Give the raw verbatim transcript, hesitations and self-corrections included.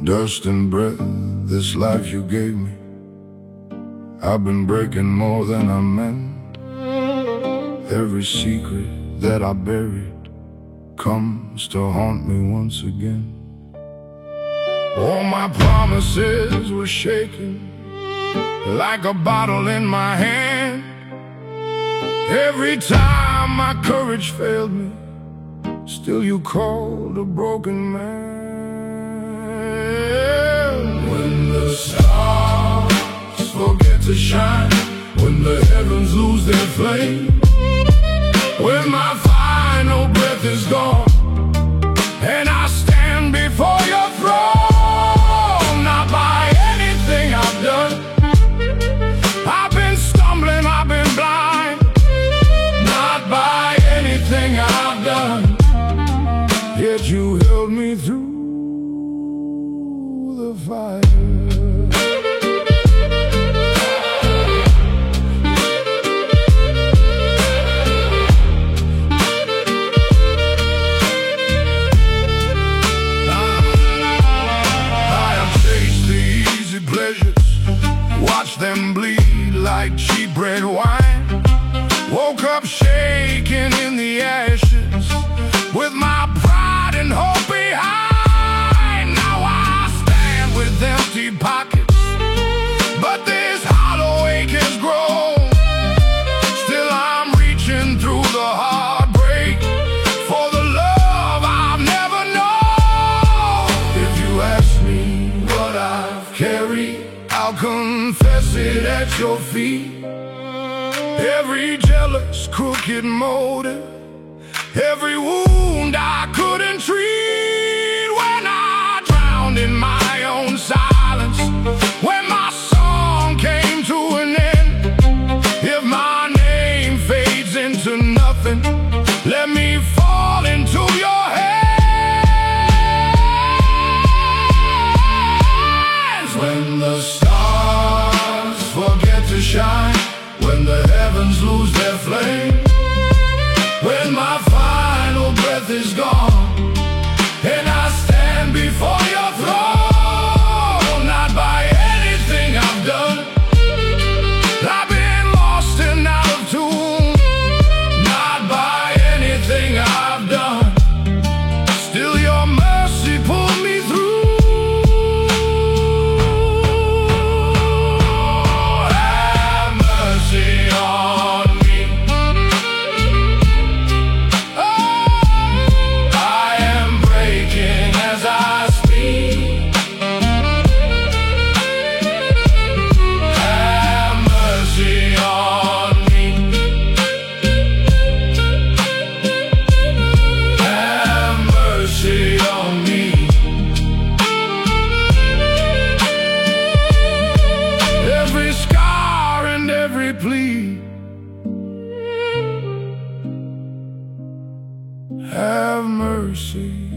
Dust and breath, this life you gave me, I've been breaking more than I meant. Every secret that I buried comes to haunt me once again. All my promises were shaking like a bottle in my hand. Every time my courage failed me, still you called a broken man. When the stars forget to shine, when the heavens lose their flame, when my final breath is gone and I stand before your throne, not by anything I've done. I've been stumbling, I've been blind, not by anything I've done. Yet you held me through the fire. Watch them bleed like cheap red wine. Woke up shaking in the ashes with my pride and hope behind. Now I stand with empty pockets, but this hollow ache has grown. Still I'm reaching through the heartbreak for the love I've never known. If you ask me what I've carried, I'll confess it at your feet. Every jealous, crooked motive, every wound I couldn't treat. When I drowned in my own silence, when my song came to an end, if my name fades into nothing, let me fall into your hands. When the stars forget to shine, when the heavens lose their flame, when my final breath is gone and I stand before your throne, not by anything I've done. I've been lost and out of tune, not by anything I've done. Still your mercy pulled me through. Plea, have mercy.